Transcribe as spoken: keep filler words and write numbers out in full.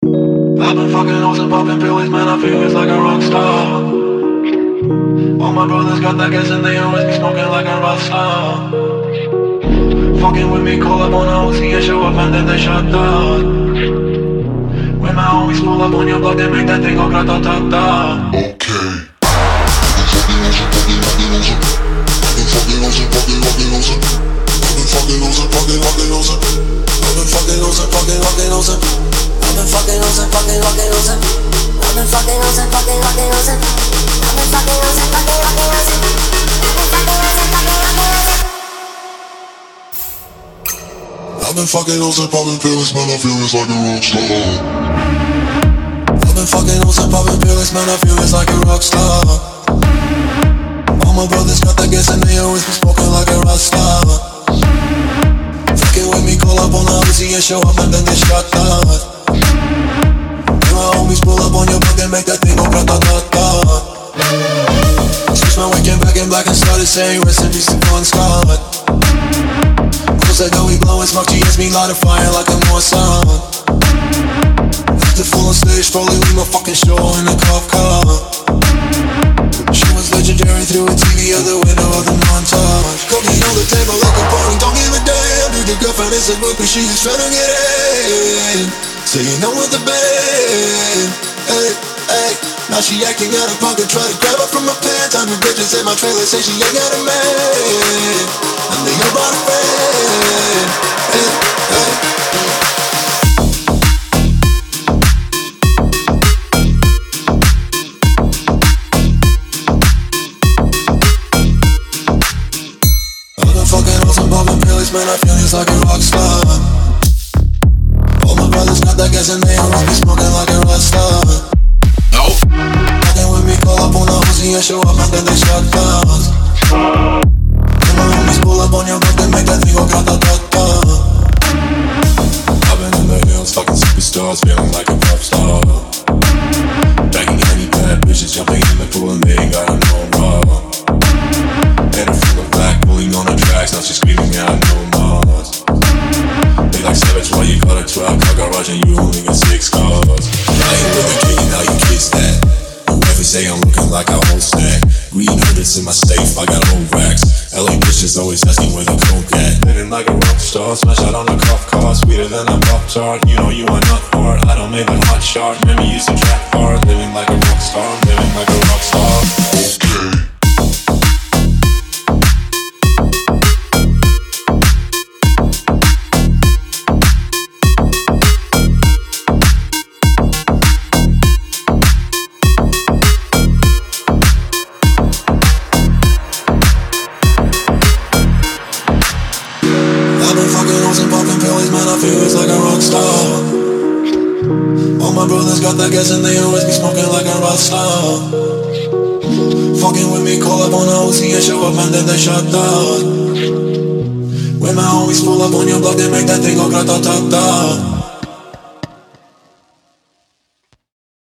I've been fucking hoes and popping pills, man, I feel it's like a rock star. All my brothers got that gas and they always be smoking like a rock star. Fucking with me, call up on a O C and show up and then they shut down. When my homies pull up on your block, they make that thing go grata-ta-ta. Okay. Fucking losing, fucking, fucking losing. I've been fucking losing, fucking, fucking losing. I've been fucking losing, fucking, fucking losing. I've been fucking losing, fucking, fucking losing. I've been fucking losing, fucking, fucking losing. I've been fucking losing, fucking, fucking losing. I've been fucking losing, popping pills, man, I feel it's like a rock star. I've been fucking losing, popping pills, man, I feel it's like a rock star. All my brothers got that gas and they always be smoking like a rock star. Fucking with me, call up on the O C and show up and then they shut down. When my homies pull up on your block, they make that thing go grata-ta-ta. Switch my weekend back in black and started saying rest in peace to Bon Scott. Cause I know we blowin' smoke, G S me light a fire like a Mossad. After full on stage, probably leave my fucking show in a cop car. She was legendary through a T V out the window of the montage. Cookie on the table like a party, don't give a damn. Dude, the girlfriend is a groupie, she is tryna get in. Saying I'm with the band. Hey, hey. Now she acting out of pocket, try to grab her from my pants. I'm the bitches in my trailer, say she ain't got a man. And they all brought a friend. Hey, hey. Fucking awesome, popping pills, man, I feel it's like a rock star. All my brothers got that gas and they always be smoking like a rock star. No. Fucking with me, call up on the O C and show up and then they shut down. When my homies pull up on your block, they make that thing go grata-ta-ta. I've been in the hills, fucking superstars, feeling like a pop star. Banging any bad bitches, jumping in the pool and they ain't got no problem. Had her full of black, pulling on the tracks, now she's screaming out no more. They like savage, why you got a twelve car garage and you only got six cars? I ain't with a king, now you kiss that. Whoever say I'm looking like a whole stack. Green hundreds in my safe, I got old racks. L A bitches always asking where the coke at. Living like a rock star, smash out on a cop car. Sweeter than a pop tart, you know you are not hard. I don't make a hot shot, remember you used to trap hard. Living like a rock star, living like a rock star. Okay. All my brothers got that gas and they always be smoking like a rock star. Fucking with me, call up on the O C and show up and then they shut down. When my homies pull up on your block, they make that thing go grata-ta-ta.